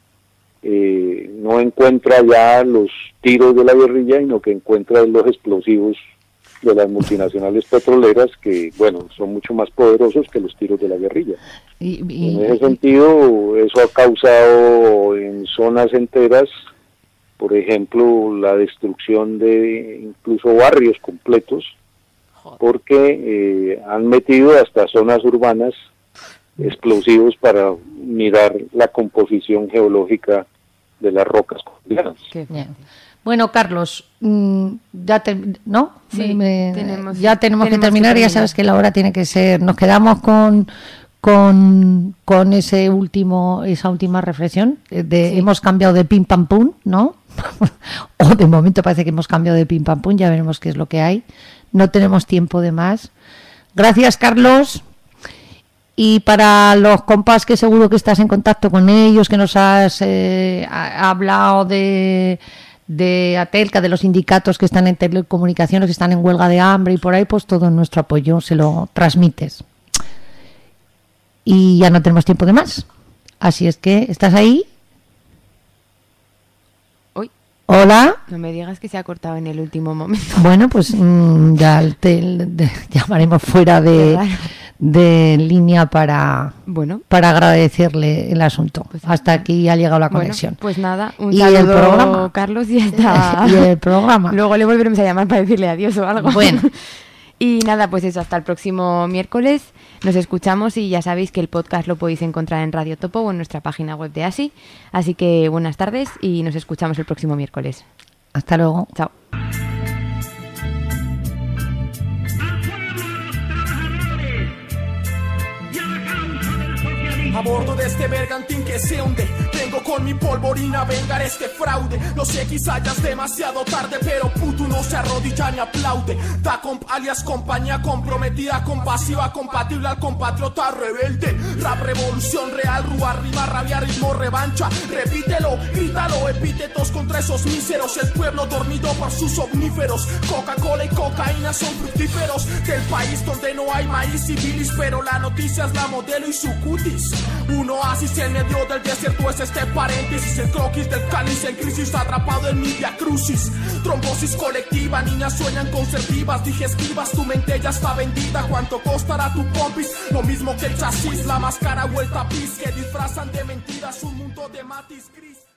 no encuentra ya los tiros de la guerrilla, sino que encuentra los explosivos de las multinacionales petroleras, que bueno, son mucho más poderosos que los tiros de la guerrilla. En ese sentido, eso ha causado en zonas enteras, por ejemplo, la destrucción de incluso barrios completos, porque han metido hasta zonas urbanas explosivos para mirar la composición geológica de las rocas cotidianas. Bueno, Carlos, ya tenemos que terminar. Ya sabes que la hora tiene que ser. Nos quedamos con esa última reflexión. Hemos cambiado de pim pam pum, ¿no? O de momento parece que hemos cambiado de pim pam pum. Ya veremos qué es lo que hay. No tenemos tiempo de más. Gracias, Carlos. Y para los compas que seguro que estás en contacto con ellos, que nos has hablado de Atelca, de los sindicatos que están en telecomunicaciones, que están en huelga de hambre y por ahí, pues todo nuestro apoyo se lo transmites. Y ya no tenemos tiempo de más. Así es que, ¿estás ahí? Hola. No me digas que se ha cortado en el último momento. Bueno, pues ya te llamaremos fuera de línea para agradecerle el asunto. Pues hasta aquí ha llegado la conexión. Pues nada, un y saludo, el programa, Carlos, y hasta y el programa. Luego le volveremos a llamar para decirle adiós o algo. Bueno. Y nada, pues eso, hasta el próximo miércoles. Nos escuchamos y ya sabéis que el podcast lo podéis encontrar en Radio Topo o en nuestra página web de ASI. Así que buenas tardes y nos escuchamos el próximo miércoles. Hasta luego. Chao. A bordo de este bergantín que se hunde, vengo con mi polvorina a vengar este fraude. No sé, quizá ya es demasiado tarde, pero puto no se arrodilla ni aplaude. DACOMP alias compañía comprometida, compasiva, compatible al compatriota rebelde. Rap revolución real, rúa, rima, rabia, ritmo, revancha. Repítelo, grítalo, epítetos contra esos míseros. El pueblo dormido por sus omníferos. Coca-Cola y cocaína son fructíferos del país donde no hay maíz y bilis, pero la noticia es la modelo y su cutis. Un oasis en medio del desierto es este paréntesis. El croquis del cáliz en crisis, atrapado en mi via crucis. Trombosis colectiva, niñas sueñan conservivas, digestivas. Tu mente ya está vendida, ¿cuánto costará tu pompis? Lo mismo que el chasis, la máscara o el tapiz que disfrazan de mentiras un mundo de matiz gris.